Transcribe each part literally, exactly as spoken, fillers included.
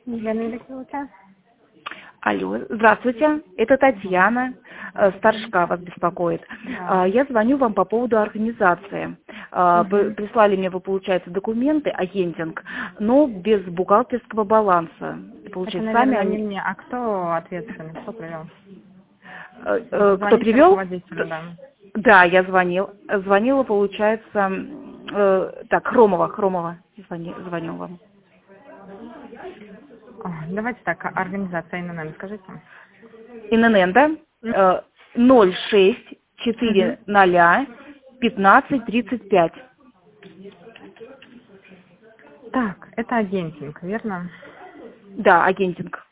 Елена Алексеевна. Алло, здравствуйте, это Татьяна, э, Старшка вас беспокоит. Да. Э, Я звоню вам по поводу организации. Э, Угу. вы Прислали мне, вы, получается, документы, агентинг, но без бухгалтерского баланса. Это, Получается, сами наверное, не они... мне. А кто ответственный? Кто привел? э, Вы э, Кто позвоните привел? руководителю, да. Да, я звонил. Звонила, получается, э, так, Хромова, Хромова, звони, звоню вам. О, давайте так, организация эн эн эм, скажите. эн эн эн, да? Э, ноль шесть Угу. четыре ноль пятнадцать тридцать пять. Так, это агентинг, верно? Да, агентинг.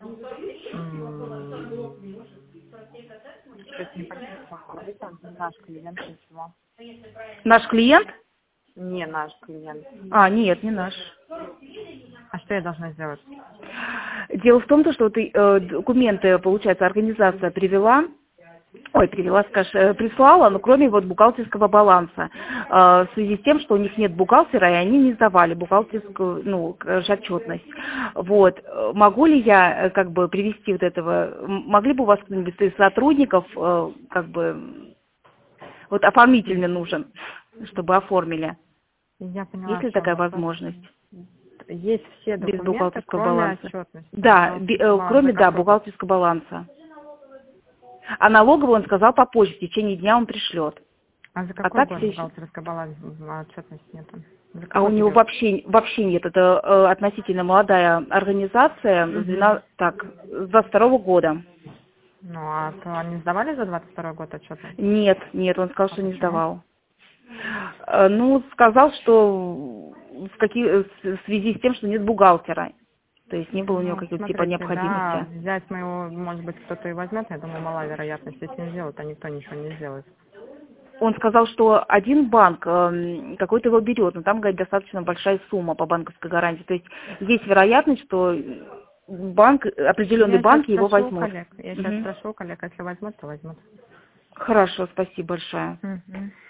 М, Что-то не понятно. Это наш клиент, ничего. Наш клиент? Не наш клиент. А, нет, не наш. А что я должна сделать? Дело в том, то, что ты, э, документы, получается, организация привела, ой, привела, скажешь, э, прислала, но кроме вот бухгалтерского баланса, э, в связи с тем, что у них нет бухгалтера, и они не сдавали бухгалтерскую, ну, к- же отчетность. Вот. Э, Могу ли я, э, как бы, привести вот этого, м- могли бы у вас кто-нибудь из сотрудников, э, как бы, вот оформитель мне нужен, чтобы оформили? Я Есть поняла, ли что такая вопрос. возможность? Есть все Без документы, бухгалтерского кроме баланса. отчетности. Да, би- Бухгалтерский э, баланс за кроме, да, какой год? бухгалтерского баланса. А налоговый он сказал по почте, в течение дня он пришлет. А за А какой так год все еще... бухгалтерский баланс, а отчетности нету? За А у какой него период? вообще, вообще нет. Это э, относительно молодая организация, с Угу. двенадцатого, так, с двадцать второго года. Ну, а то они сдавали за двадцать второй год отчетность? Нет, нет, он сказал, А что не почему? сдавал. Э, Ну, сказал, что в, каки... в связи с тем, что нет бухгалтера. То есть не было у него Ну, какой-то типа смотрите, да, необходимости. взять моего, может быть, кто-то и возьмет, я думаю, мала вероятность. Если не сделают, то никто ничего не сделает. Он сказал, что один банк эм, какой-то его берет, но там, говорит, достаточно большая сумма по банковской гарантии. То есть есть вероятность, что банк, определенный Я сейчас банк его спрошу у возьмут. коллег. Я сейчас Мгм. спрошу у коллег, если возьмут, то возьмут. Хорошо, спасибо большое. Мгм.